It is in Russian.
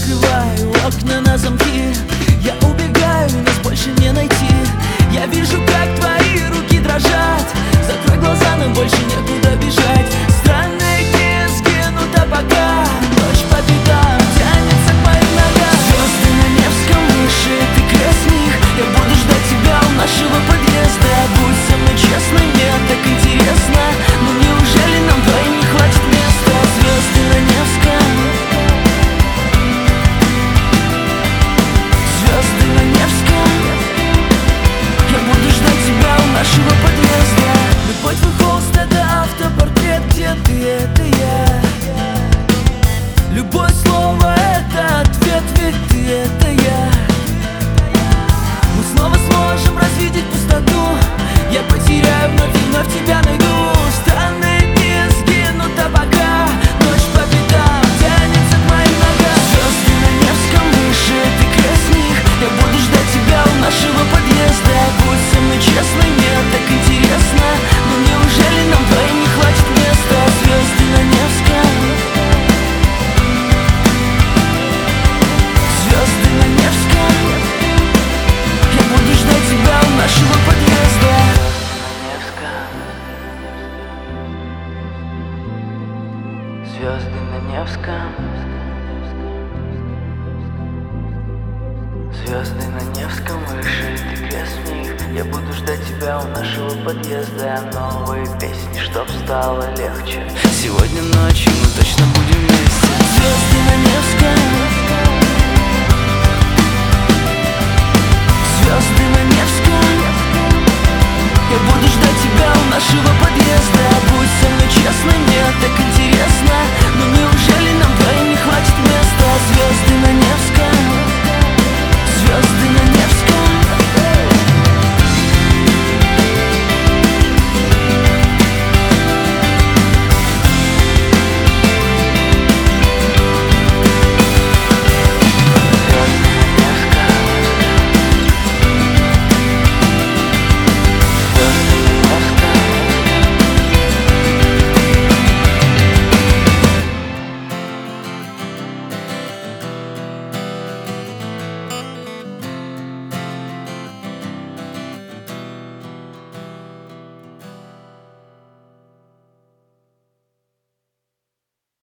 закрываю окна на замки. Я убегаю, нас больше не найти. Я вижу, как твои руки дрожат. Закрой глаза, нам больше некуда бежать. Странные дни сгинут, а пока ночь по пятам тянется к моим ногам. Звезды на Невском выше, ты крест них. Я буду ждать тебя у нашего подъезда. Будь со мной честной, мне так интересно. Но неужели нам двоим не хватит места? Звезды на Невском, звезды на Невском. Я буду ждать тебя у нашего подъезда. Любовь твой холст — это автопортрет, где ты — это я. Любое слово — это ответ, ведь ты — это я. Мы снова сможем развидеть пустоту. Я потеряю вновь и вновь тебя найду. Странные дни сгинут, а пока ночь по пятам тянется к моим ногам. Звезды на Невском выше, ты крест них. Я буду ждать тебя у нашего подъезда. Будь со мной честной, мне так интересно. Но неужели нам двоим не хватит места? Звезды на Невском, звезды на Невском. Я буду ждать тебя у нашего подъезда. Звезды на Невском, звезды на Невском выше, ты крест в них. Я буду ждать тебя у нашего подъезда. Новые песни, чтоб стало легче. Сегодня ночью мы точно будем вместе. Звезды на